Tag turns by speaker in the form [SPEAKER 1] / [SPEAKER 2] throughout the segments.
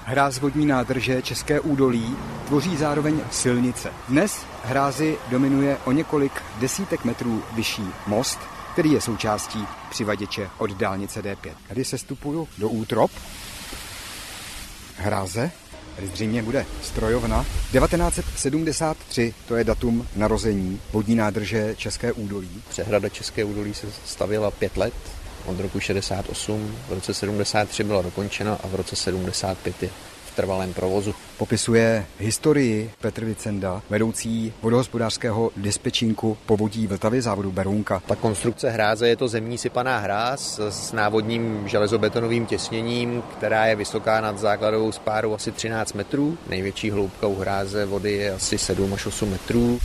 [SPEAKER 1] Hráz vodní nádrže České údolí tvoří zároveň silnice. Dnes hrázi dominuje o několik desítek metrů vyšší most, který je součástí přivaděče od dálnice D5. Tady sestupuju do útrop hráze. Tady zřejmě bude strojovna. 1973, to je datum narození vodní nádrže České údolí.
[SPEAKER 2] Přehrada České údolí se stavěla 5 let. Od roku 68, v roce 73 byla dokončena a v roce 75 je v trvalém provozu.
[SPEAKER 1] Popisuje historii Petr Vicenda, vedoucí vodohospodářského dispečinku povodí Vltavy závodu Berounka.
[SPEAKER 2] Ta konstrukce hráze je to zemní sypaná hráz s návodním železobetonovým těsněním, která je vysoká nad základovou spárou asi 13 metrů. Největší hloubka u hráze vody je asi 7 až 8 metrů.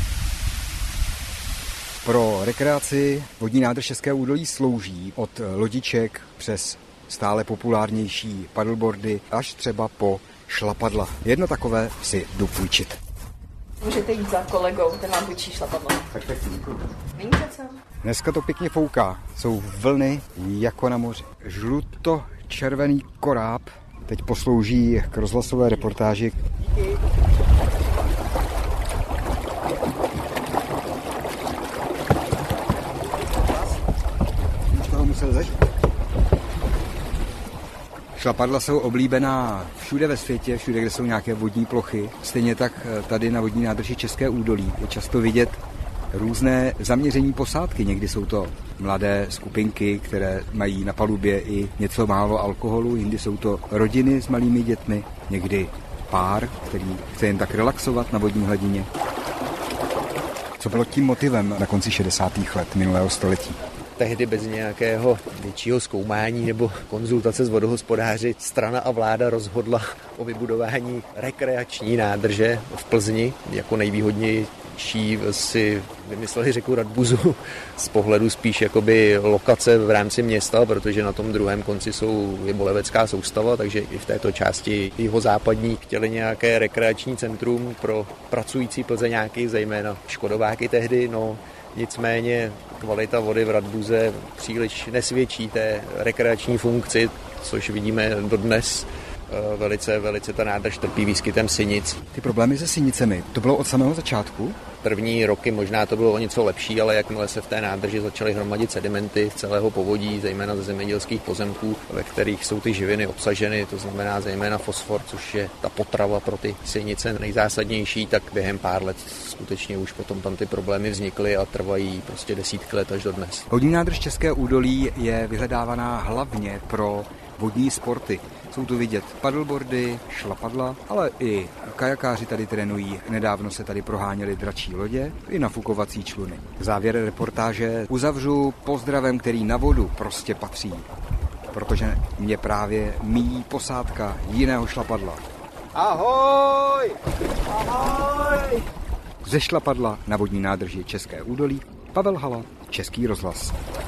[SPEAKER 1] Pro rekreaci vodní nádrž České údolí slouží od lodiček přes stále populárnější paddleboardy až třeba po šlapadla. Jedno takové si jdu půjčit.
[SPEAKER 3] Můžete jít za kolegou, ten vám půjčí šlapadlo.
[SPEAKER 1] Tak děkuji.
[SPEAKER 3] Není co?
[SPEAKER 1] Dneska to pěkně fouká. Jsou vlny jako na moři. Žluto-červený koráb teď poslouží k rozhlasové reportáži. Díky. Šlapadla jsou oblíbená všude ve světě, všude, kde jsou nějaké vodní plochy. Stejně tak tady na vodní nádrži České údolí je často vidět různé zaměření posádky. Někdy jsou to mladé skupinky, které mají na palubě i něco málo alkoholu, jindy jsou to rodiny s malými dětmi, někdy pár, který chce jen tak relaxovat na vodní hladině. Co bylo tím motivem na konci 60. let minulého století?
[SPEAKER 2] Tehdy bez nějakého většího zkoumání nebo konzultace s vodohospodáři strana a vláda rozhodla o vybudování rekreační nádrže v Plzni. Jako nejvýhodnější si vymysleli řeku Radbuzu z pohledu spíš jakoby lokace v rámci města, protože na tom druhém konci je Bolevecká soustava, takže i v této části jihozápadní chtěli nějaké rekreační centrum pro pracující plzeňáky, zejména škodováky tehdy, nicméně kvalita vody v Radbuze příliš nesvědčí té rekreační funkci, což vidíme dodnes. Velice ta nádrž trpí výskytem sinic.
[SPEAKER 1] Ty problémy se sinicemi, to bylo od samého začátku?
[SPEAKER 2] První roky možná to bylo o něco lepší, ale jakmile se v té nádrži začaly hromadit sedimenty z celého povodí, zejména ze zemědělských pozemků, ve kterých jsou ty živiny obsaženy, to znamená zejména fosfor, což je ta potrava pro ty sinice nejzásadnější, tak během pár let skutečně už potom tam ty problémy vznikly a trvají prostě desítky let až do dnes.
[SPEAKER 1] Vodní nádrž České údolí je vyhledávaná hlavně pro vodní sporty. Jsou tu vidět paddleboardy, šlapadla, ale i kajakáři tady trénují. Nedávno se tady proháněly dračí lodě i nafukovací čluny. Závěr reportáže uzavřu pozdravem, který na vodu prostě patří, protože mě právě míjí posádka jiného šlapadla.
[SPEAKER 2] Ahoj! Ahoj!
[SPEAKER 1] Ze šlapadla na vodní nádrži České údolí Pavel Hala, Český rozhlas.